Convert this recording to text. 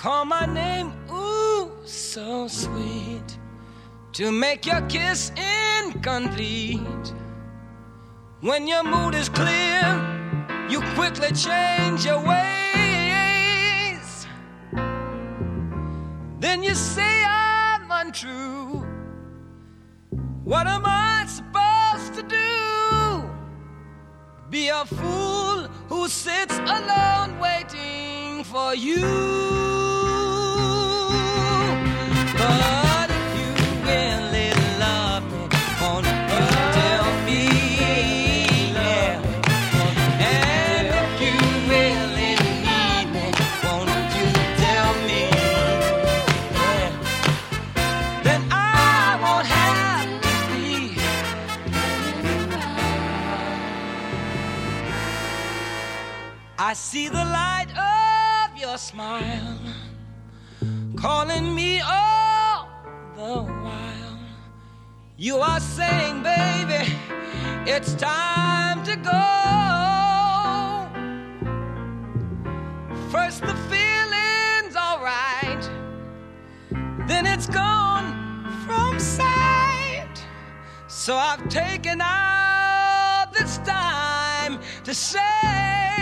call my name, ooh, so sweet, to make your kiss incomplete. When your mood is clear, you quickly change your ways. Then you say I'm untrue. What am I supposed to do? Be a fool who sits alone waiting for you. But if you really love me, won't you tell me? Yeah. And if you really need me, won't you tell me? Yeah. Then I won't have to be. I see the light of your smile calling me all the while. You are saying, baby, it's time to go. First the feeling's alright, then it's gone from sight. So I've taken out this time to say